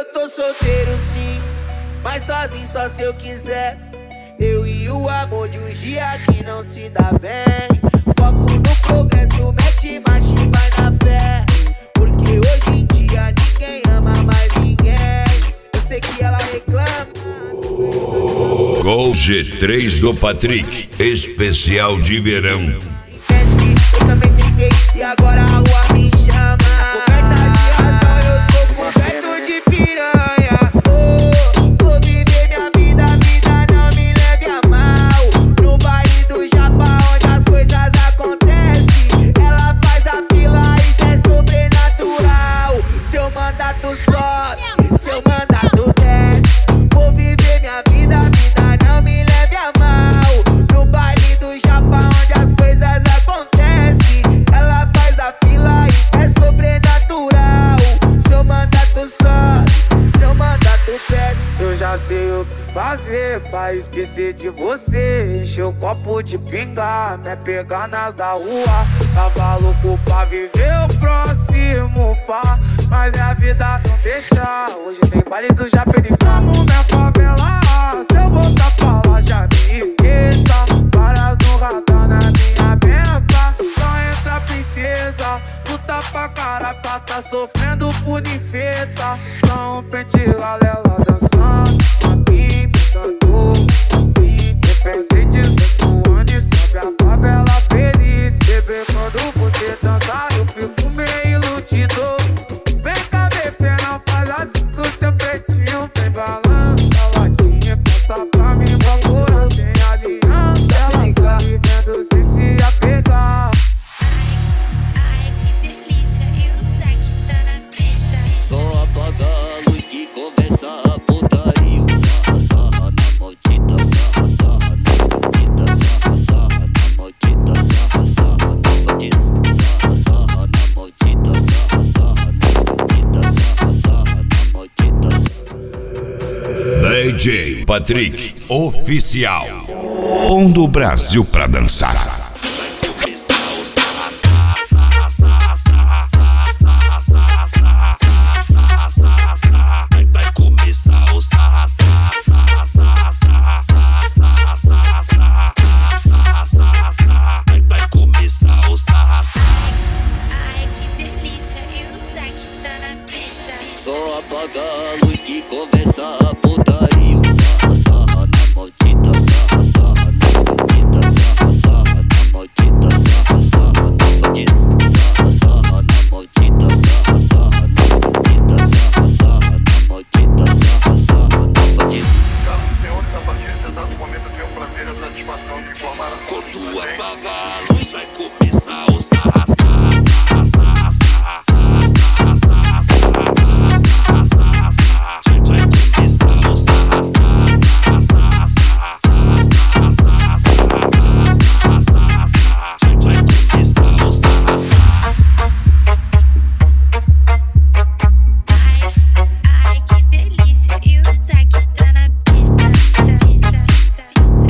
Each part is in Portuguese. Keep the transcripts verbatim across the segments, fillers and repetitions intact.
tô solteiro sim, mas sozinho só se eu quiser. Eu e o amor de um dia que não se dá bem. Foco no progresso, mete marcha e vai na fé. Porque hoje em dia ninguém ama mais ninguém. Eu sei que ela reclama. Gol G três do Patrick, especial de verão. Eu também tentei e agora a rua me chama. Coberta de razão, eu tô coberto de piranha. Oh, vou viver minha vida, vida não me leve a mal. No baile do Japão, onde as coisas acontecem, ela faz a fila, isso é sobrenatural. Seu mandato sobe, seu mandato desce. Vou viver minha vida, vida não me leve a mal. No baile do Japão, onde as coisas acontecem, ela faz a fila, isso é sobrenatural. Seu mandato sobe, seu mandato desce. Eu já sei o que fazer pra esquecer de você. Encher o copo de pinga, me pegar nas da rua. Tava louco pra viver o próximo pá, mas a vida não deixa. Hoje tem baile do Japenicamo, minha favela. Se eu voltar pra lá já me esqueça. Varas no radar na minha meta. Só entra princesa, luta pra caraca, tá sofrendo por ninfeta. Só um pente galela dançando, aqui pensando assim. Defensei dezoito anos e sobe a favela feliz. Bebê, quando você dança eu fico meio iludido. Vem cá, bebê, não faz assim com seu pretinho. Vem balança a latinha, passa pra mim, procura sem aliança. Ela tá vivendo sem se apegar. Ai, que delícia, e o Zack tá na pista. Só apagar a luz que começa a putaria. Sarra, sarra na maldita, sarra, sarra na bandida. Sarra, sarra na maldita, sarra, sarra na bandida. Sarra, sarra na maldita, sarra, sarra na bandida. Sarra, sarra na maldita, sarra. D J Patrick, oficial. Pondo o Brasil pra dançar. Vai começar o sarra, sarra, sarra, sarra, sarra, sarra, sarra, sarra, sarra, sarra, sarra, sarra. Vai começar o sarra, sarra. Ai, que delícia, e o Zack tá na pista. Só apagar a luz que começa a putaria. Sarra, sarra na maldita, sarra, sarra na bandida. Sarra, sarra na maldita, sarra, sarra na bandida. Sarra, sarra na maldita, sarra, sarra na bandida. Sarra, sarra na maldita, sarra, sarra na bandida. Caros senhores, a partir desse exato momento eu tenho o prazer e a satisfação de informar a Quando apagar a luz vai começar o sarra, sarra, sarra, sarra, sarra, sarra, sarra, sarra, sarra, sarra, sarra, sarra. Vai começar o sarra, sarra, sarra, sarra, sarra, sarra, sarra, sarra, sarra, sarra, sarra, sarra. Vai começar o sarra, sarra. Ai, que delícia, e o Zack tá na pista. Pista, pista,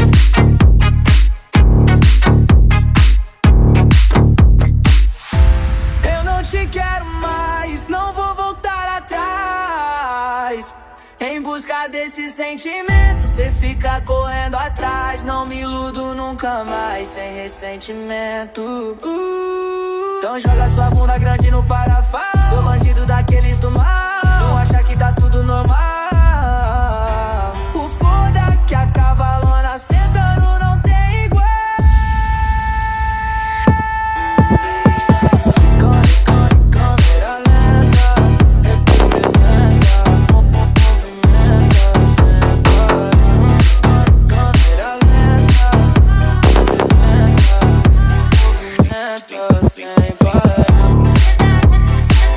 Eu não te quero mais, não vou voltar atrás. Em busca desse sentimento, cê fica correndo atrás. Não me iludo nunca mais, sem ressentimento. uh. Então joga sua bunda grande no parafuso. Sou bandido daqueles do mal, não acha que tá tudo normal. O foda que a cavalona sentando não tem igual. Come, come, câmera lenta, representa, movimenta, senta. Câmera lenta, representa, movimenta, sem parar.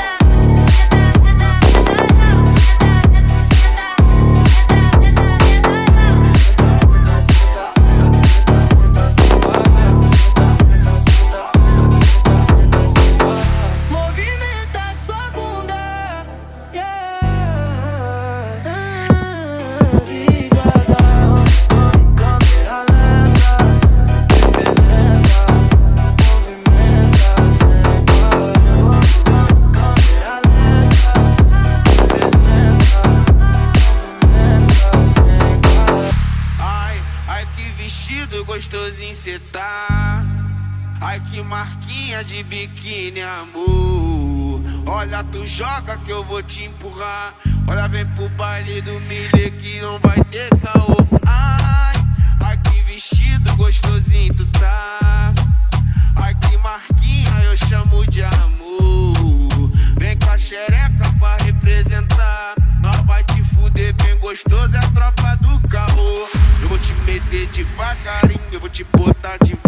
gostosinho cê tá. Ai que marquinha de biquíni, amor. Olha, tu joga que eu vou te empurrar. Olha, vem pro baile do milê que não vai ter caô. Ai, ai que vestido gostosinho tu tá. Ai que marquinha eu chamo de amor. Vem com a xereca pra representar. Nós vai te fuder bem gostoso, é a tropa do caô. Eu vou te meter devagarinho, eu vou te botar de